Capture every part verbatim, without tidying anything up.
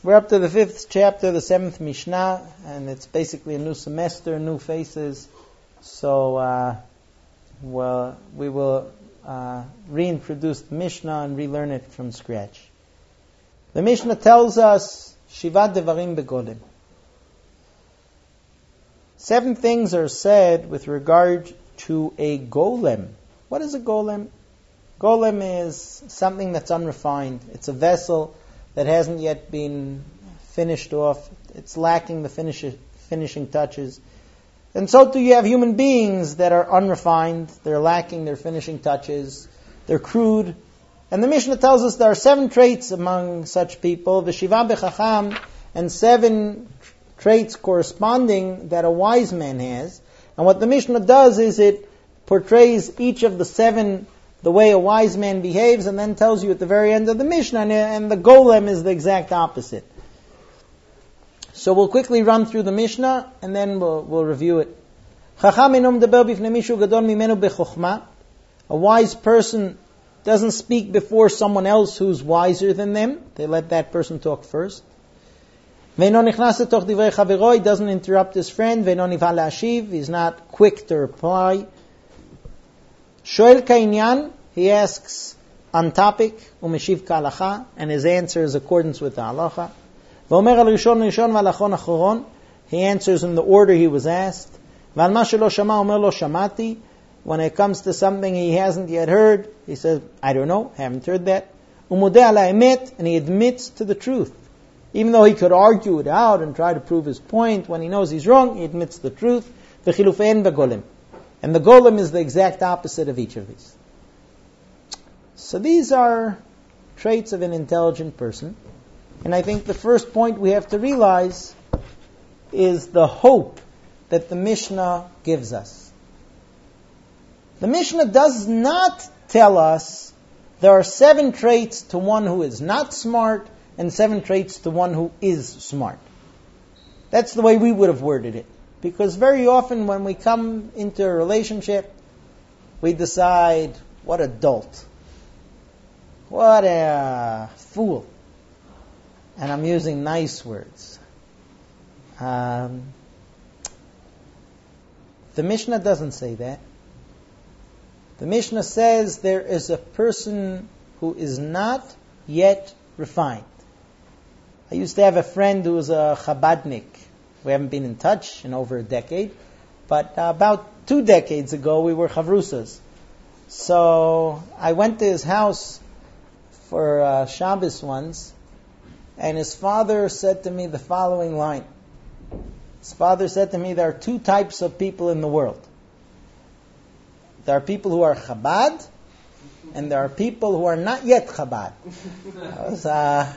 We're up to the fifth chapter, the seventh Mishnah, and it's basically a new semester, new faces. So uh, well, we will uh, reintroduce the Mishnah and relearn it from scratch. The Mishnah tells us, Shiva Devarim Begolem. Seven things are said with regard to a golem. What is a golem? Golem is something that's unrefined. It's a vessel that hasn't yet been finished off. It's lacking the finish, finishing touches. And so too you have human beings that are unrefined. They're lacking their finishing touches. They're crude. And the Mishnah tells us there are seven traits among such people. V'shiva bechacham, and seven traits corresponding that a wise man has. And what the Mishnah does is it portrays each of the seven the way a wise man behaves, and then tells you at the very end of the Mishnah, and the golem is the exact opposite. So we'll quickly run through the Mishnah, and then we'll, we'll review it. A wise person doesn't speak before someone else who's wiser than them. They let that person talk first. He doesn't interrupt his friend. He's not quick to reply. Shoel ka'inyan, he asks on topic, umeshiv ka'alacha, and his answer is accordance with the halacha. V'omer al rishon rishon v'alachon achoron, he answers in the order he was asked. V'al ma shelo shama omer lo shamati, when it comes to something he hasn't yet heard, he says, I don't know, haven't heard that. Umodeh ala emet, and he admits to the truth. Even though he could argue it out and try to prove his point, when he knows he's wrong, he admits the truth. V'chilufein v'golem. And the golem is the exact opposite of each of these. So these are traits of an intelligent person. And I think the first point we have to realize is the hope that the Mishnah gives us. The Mishnah does not tell us there are seven traits to one who is not smart and seven traits to one who is smart. That's the way we would have worded it. Because very often when we come into a relationship, we decide, what a dolt. What a fool. And I'm using nice words. Um, the Mishnah doesn't say that. The Mishnah says there is a person who is not yet refined. I used to have a friend who was a Chabadnik. We haven't been in touch in over a decade, but uh, about two decades ago we were chavrusas. So I went to his house for uh, Shabbos once, and his father said to me the following line. His father said to me, there are two types of people in the world. There are people who are Chabad, and there are people who are not yet Chabad. That was, uh,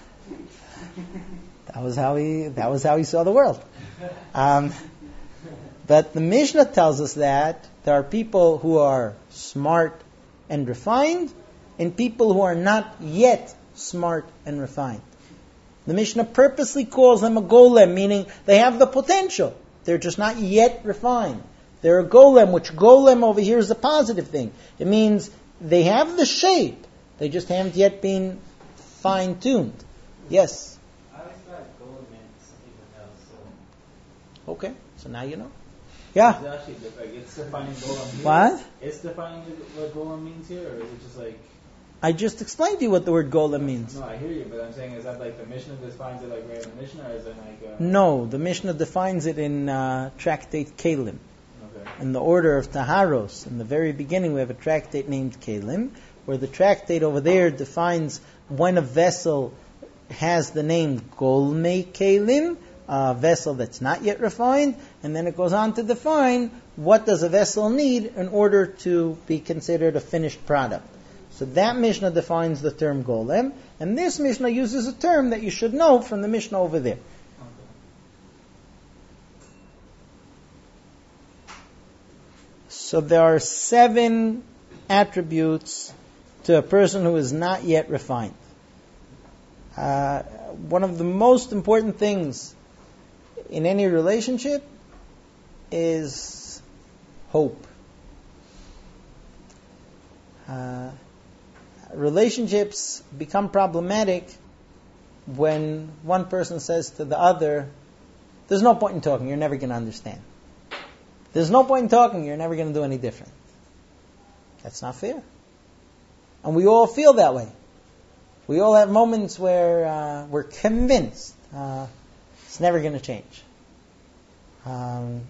That was how he. That was how he saw the world. Um, but the Mishnah tells us that there are people who are smart and refined, and people who are not yet smart and refined. The Mishnah purposely calls them a golem, meaning they have the potential. They're just not yet refined. They're a golem, which golem over here is a positive thing. It means they have the shape, they just haven't yet been fine-tuned. Yes. Okay, so now you know. Yeah. It's actually like it's defining golem here. What? It's defining what golem means here, or is it just like? I just explained to you what the word golem means. No, I hear you, but I'm saying, is that like the Mishnah defines it like right in the Mishnah, or is it like? Uh... No, the Mishnah defines it in uh, tractate Kalim. Okay. In the order of Taharos, in the very beginning, we have a tractate named Kalim, where the tractate over there defines when a vessel has the name Golmei Kalim, a vessel that's not yet refined, and then it goes on to define what does a vessel need in order to be considered a finished product. So that Mishnah defines the term golem, and this Mishnah uses a term that you should know from the Mishnah over there. So there are seven attributes to a person who is not yet refined. Uh, one of the most important things in any relationship is hope. Uh, relationships become problematic when one person says to the other, there's no point in talking, you're never going to understand. There's no point in talking, you're never going to do any different. That's not fair. And we all feel that way. We all have moments where uh, we're convinced uh, it's never going to change. Um,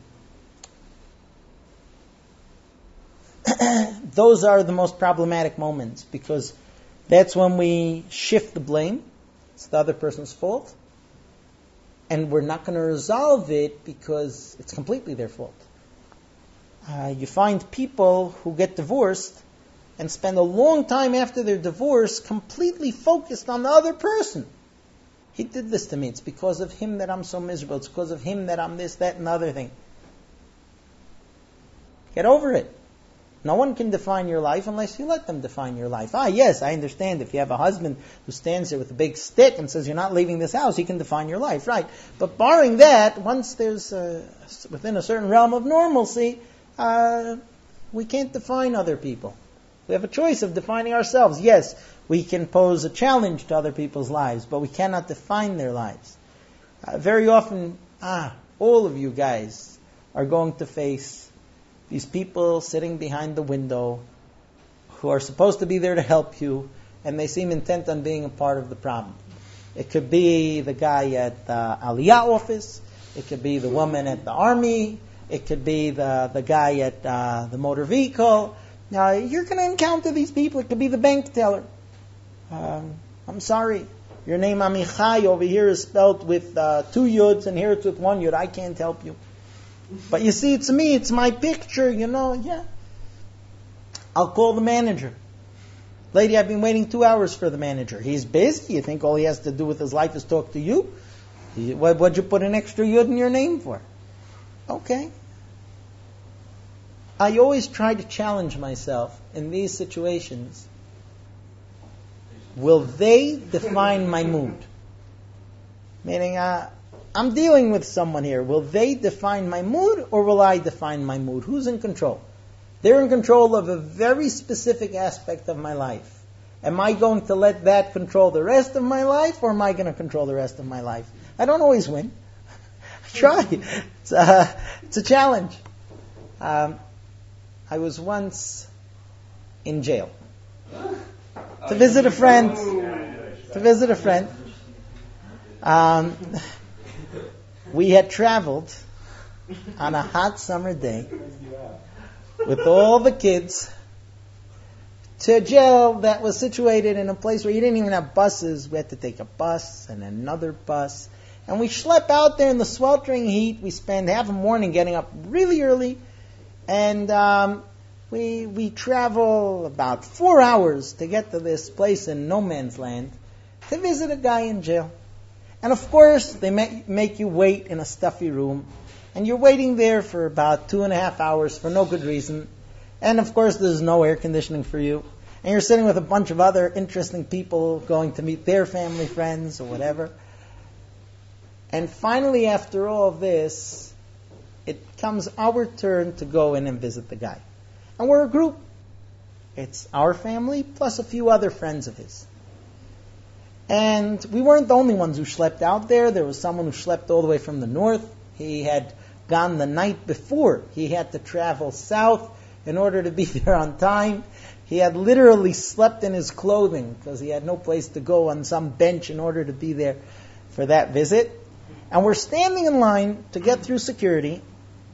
those are the most problematic moments, because that's when we shift the blame. It's the other person's fault. And we're not going to resolve it because it's completely their fault. Uh, you find people who get divorced and spend a long time after their divorce completely focused on the other person. He did this to me. It's because of him that I'm so miserable. It's because of him that I'm this, that, and the other thing. Get over it. No one can define your life unless you let them define your life. Ah, yes, I understand. If you have a husband who stands there with a big stick and says, you're not leaving this house, he can define your life, right? But barring that, once there's a, within a certain realm of normalcy, uh, we can't define other people. We have a choice of defining ourselves. Yes, we can pose a challenge to other people's lives, but we cannot define their lives. Uh, very often, ah, all of you guys are going to face these people sitting behind the window who are supposed to be there to help you, and they seem intent on being a part of the problem. It could be the guy at the Aliyah office. It could be the woman at the army. It could be the, the guy at uh, the motor vehicle. Now, you're going to encounter these people. It could be the bank teller. Um, I'm sorry. Your name Amichai over here is spelled with uh, two yuds, and here it's with one yud. I can't help you. But you see, it's me, it's my picture, you know, yeah. I'll call the manager. Lady, I've been waiting two hours for the manager. He's busy. You think all he has to do with his life is talk to you? What, what'd you put an extra yud in your name for? Okay. I always try to challenge myself in these situations. Will they define my mood? Meaning, uh, I'm dealing with someone here. Will they define my mood, or will I define my mood? Who's in control? They're in control of a very specific aspect of my life. Am I going to let that control the rest of my life, or am I going to control the rest of my life? I don't always win. I try. It's, uh, it's a challenge. Um, I was once in jail to visit a friend. To visit a friend. Um, we had traveled on a hot summer day with all the kids to a jail that was situated in a place where you didn't even have buses. We had to take a bus and another bus. And we schlep out there in the sweltering heat. We spend half a morning getting up really early. And um, we we travel about four hours to get to this place in no man's land to visit a guy in jail. And of course, they make, make you wait in a stuffy room. And you're waiting there for about two and a half hours for no good reason. And of course, there's no air conditioning for you. And you're sitting with a bunch of other interesting people going to meet their family, friends, or whatever. And finally, after all of this, it comes our turn to go in and visit the guy. And we're a group. It's our family plus a few other friends of his. And we weren't the only ones who schlepped out there. There was someone who schlepped all the way from the north. He had gone the night before. He had to travel south in order to be there on time. He had literally slept in his clothing because he had no place to go on some bench in order to be there for that visit. And we're standing in line to get through security.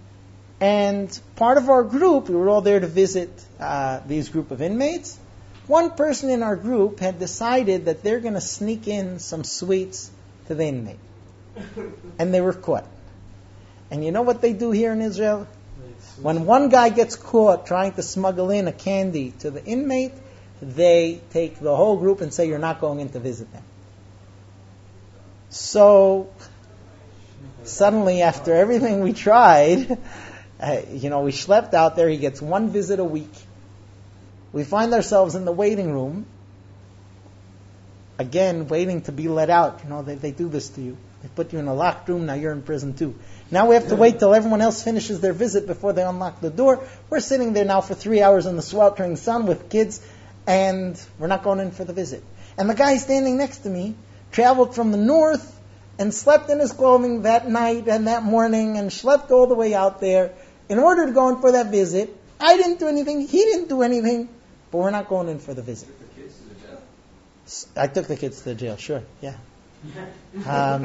And part of our group, we were all there to visit uh, these group of inmates. One person in our group had decided that they're going to sneak in some sweets to the inmate. And they were caught. And you know what they do here in Israel? When one guy gets caught trying to smuggle in a candy to the inmate, they take the whole group and say, you're not going in to visit them. So, suddenly after everything we tried, uh, you know, we schlepped out there. He gets one visit a week. We find ourselves in the waiting room, again, waiting to be let out. You know, they, they do this to you. They put you in a locked room, now you're in prison too. Now we have to wait till everyone else finishes their visit before they unlock the door. We're sitting there now for three hours in the sweltering sun with kids, and we're not going in for the visit. And the guy standing next to me traveled from the north and slept in his clothing that night and that morning and slept all the way out there in order to go in for that visit. I didn't do anything. He didn't do anything. But we're not going in for the visit. Took the kids to the jail? I took the kids to the jail, sure, yeah. Um,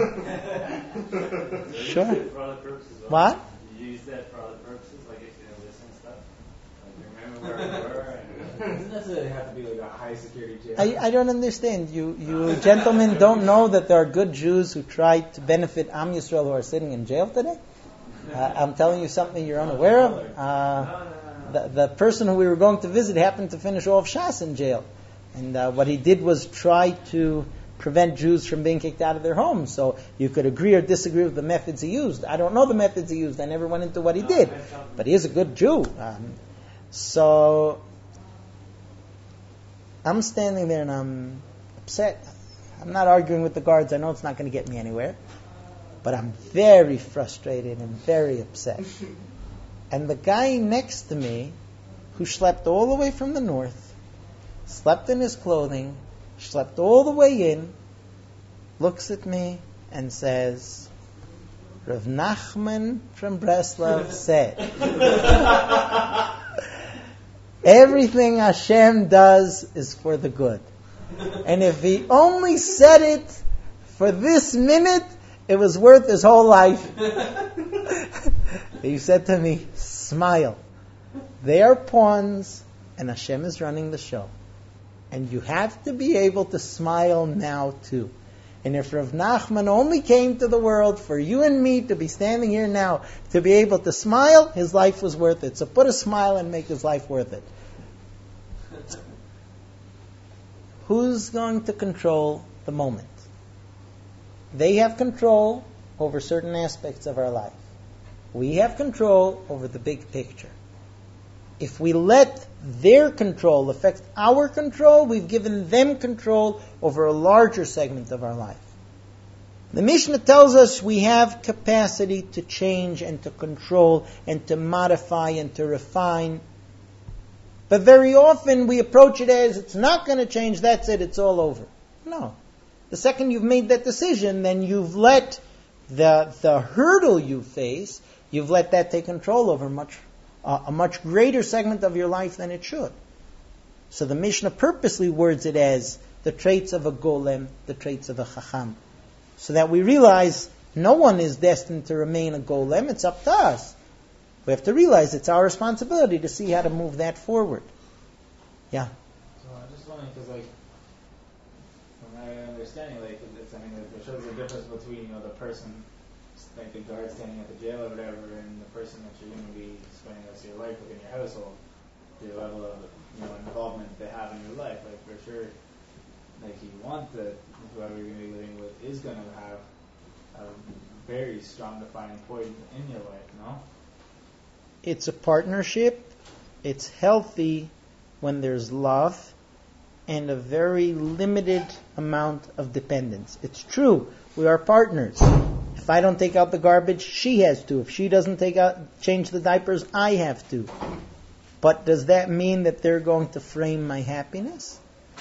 sure. For other purposes. What? You use that for other purposes, like if you listen and stuff? Like you remember where we were? And It doesn't necessarily have to be like a high security jail. I, I don't understand. You you gentlemen don't know that there are good Jews who try to benefit Am Yisrael who are sitting in jail today? Uh, I'm telling you something you're unaware of. Uh, the, the person who we were going to visit happened to finish all of Shas in jail. And uh, what he did was try to prevent Jews from being kicked out of their homes. So you could agree or disagree with the methods he used. I don't know the methods he used. I never went into what he did. But he is a good Jew. Um, so I'm standing there and I'm upset. I'm not arguing with the guards. I know it's not going to get me anywhere. But I'm very frustrated and very upset. And the guy next to me, who slept all the way from the north, slept in his clothing, slept all the way in, looks at me and says, Rav Nachman from Breslov said, everything Hashem does is for the good. And if he only said it for this minute, it was worth his whole life. He said to me, smile. They are pawns and Hashem is running the show. And you have to be able to smile now too. And if Rav Nachman only came to the world for you and me to be standing here now, to be able to smile, his life was worth it. So put a smile and make his life worth it. Who's going to control the moment? They have control over certain aspects of our life. We have control over the big picture. If we let their control affect our control, we've given them control over a larger segment of our life. The Mishnah tells us we have capacity to change and to control and to modify and to refine. But very often we approach it as, it's not going to change, that's it, it's all over. No. The second you've made that decision, then you've let the, the hurdle you face, you've let that take control over much Uh, a much greater segment of your life than it should. So the Mishnah purposely words it as the traits of a golem, the traits of a chacham. So that we realize no one is destined to remain a golem, it's up to us. We have to realize it's our responsibility to see how to move that forward. Yeah? So I'm just wondering, because like, from my understanding, like, it's, I mean, it shows the difference between, you know, the person, like the guard standing at the jail or whatever, and the person that you're going to be spending the rest of your life within your household, the level of, you know, involvement they have in your life. Like, for sure, like, you want that whoever you're going to be living with is going to have a very strong defining point in your life, no? It's a partnership. It's healthy when there's love and a very limited amount of dependence. It's true, we are partners. If I don't take out the garbage, she has to. If she doesn't take out, change the diapers, I have to. But does that mean that they're going to frame my happiness?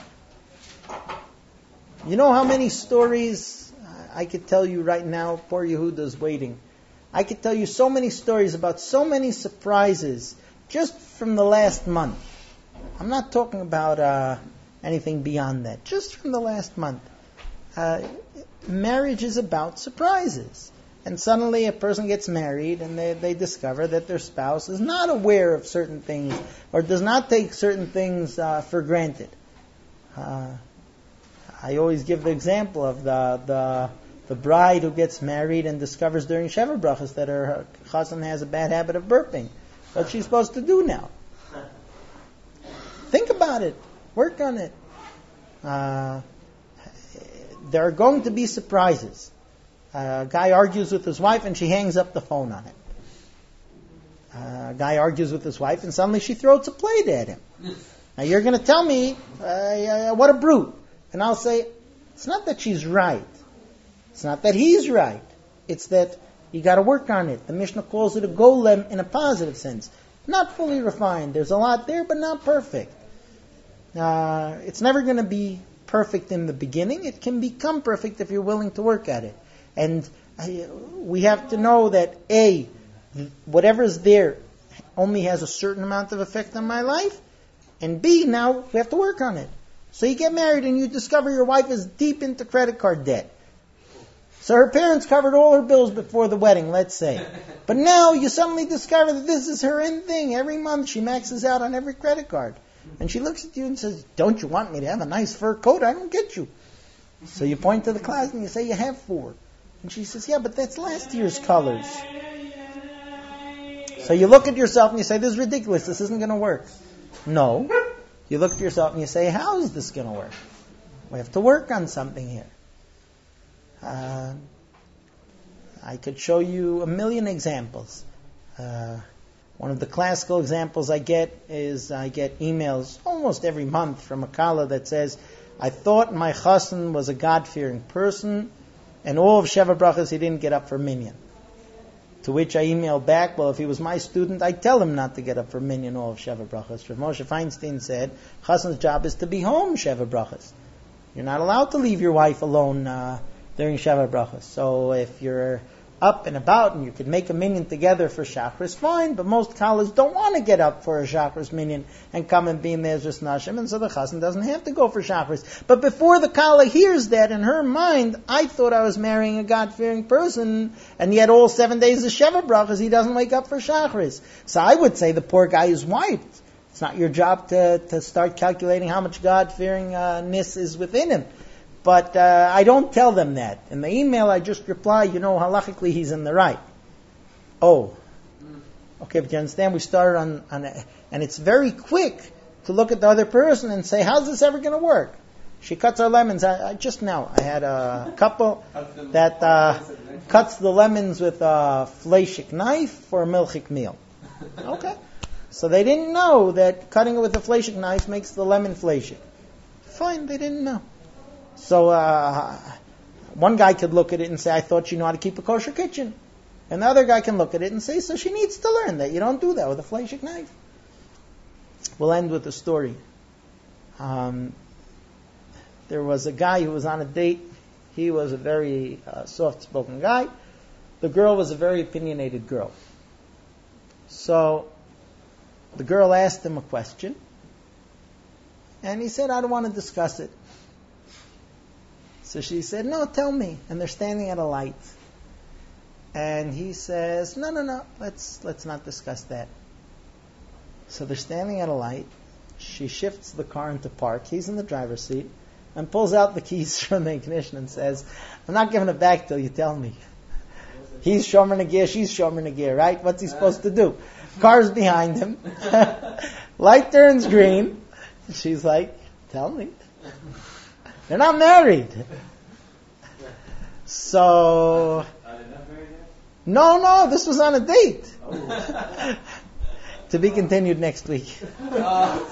You know how many stories I could tell you right now? Poor Yehuda's waiting. I could tell you so many stories about so many surprises just from the last month. I'm not talking about uh, anything beyond that. Just from the last month. Uh, marriage is about surprises. And suddenly a person gets married and they, they discover that their spouse is not aware of certain things or does not take certain things uh, for granted. Uh, I always give the example of the, the the bride who gets married and discovers during Sheva Brachas that her husband has a bad habit of burping. What's she supposed to do now? Think about it. Work on it. Uh, there are going to be surprises. Uh, a guy argues with his wife and she hangs up the phone on him. Uh, a guy argues with his wife and suddenly she throws a plate at him. Now you're going to tell me, uh, uh, what a brute. And I'll say, it's not that she's right. It's not that he's right. It's that you got to work on it. The Mishnah calls it a golem in a positive sense. Not fully refined. There's a lot there, but not perfect. Uh, it's never going to be perfect in the beginning. It can become perfect if you're willing to work at it. And uh, we have to know that A, whatever's there only has a certain amount of effect on my life, and B, now we have to work on it. So you get married and you discover your wife is deep into credit card debt. So her parents covered all her bills before the wedding, let's say. But now you suddenly discover that this is her end thing. Every month she maxes out on every credit card. And she looks at you and says, don't you want me to have a nice fur coat? I don't get you. So you point to the closet and you say, you have four. And she says, yeah, but that's last year's colors. So you look at yourself and you say, this is ridiculous. This isn't going to work. No. You look at yourself and you say, how is this going to work? We have to work on something here. Uh, I could show you a million examples. Uh, one of the classical examples I get is I get emails almost every month from a kala that says, I thought my chassan was a God-fearing person, and all of Sheva Brachas he didn't get up for minyan. To which I email back, well, if he was my student, I'd tell him not to get up for minyan all of Sheva Brachas. Rav Moshe Feinstein said, chassan's job is to be home Sheva Brachas. You're not allowed to leave your wife alone uh, during Sheva Brachas. So if you're up and about and you could make a minyan together for Shachris, fine, but most collars don't want to get up for a Shachris minyan and come and be in there just Nashim, and so the chassan doesn't have to go for Shachris. But before the kala hears that, in her mind, I thought I was marrying a God-fearing person, and yet all seven days of Sheva Brachas, he doesn't wake up for Shachris. So I would say the poor guy is wiped. It's not your job to, to start calculating how much God-fearingness is within him. But uh, I don't tell them that. In the email, I just reply, you know, halachically he's in the right. Oh. Okay, but you understand, we started on, on a, and it's very quick to look at the other person and say, how's this ever going to work? She cuts our lemons. I, I, just now, I had a couple that uh, cuts the lemons with a fleshik knife for a milchik meal. Okay. So they didn't know that cutting it with a fleshik knife makes the lemon fleshik. Fine, they didn't know. So uh, one guy could look at it and say, I thought you know how to keep a kosher kitchen. And the other guy can look at it and say, so she needs to learn that you don't do that with a fleshik knife. We'll end with a story. Um, there was a guy who was on a date. He was a very uh, soft-spoken guy. The girl was a very opinionated girl. So the girl asked him a question. And he said, I don't want to discuss it. So she said, no, tell me. And they're standing at a light. And he says, no, no, no, let's let's not discuss that. So they're standing at a light. She shifts the car into park. He's in the driver's seat and pulls out the keys from the ignition and says, I'm not giving it back till you tell me. He's Shomer Nagir, she's Shomer Nagir, right? What's he supposed to do? Car's behind him. Light turns green. She's like, tell me. They're not married. So, no, no, this was on a date. To be continued next week.